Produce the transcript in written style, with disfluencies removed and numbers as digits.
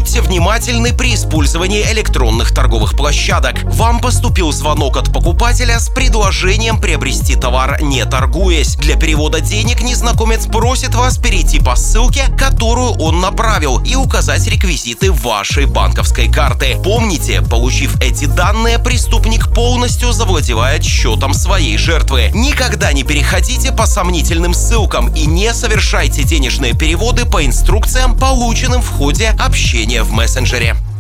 Будьте внимательны при использовании электронных торговых площадок. Вам поступил звонок от покупателя с предложением приобрести товар, не торгуясь. Для перевода денег незнакомец просит вас перейти по ссылке, которую он направил, и указать реквизиты вашей банковской карты. Помните, получив эти данные, преступник полностью завладевает счетом своей жертвы. Никогда не переходите по сомнительным ссылкам и не совершайте денежные переводы по инструкциям, полученным в ходе общения в мессенджере.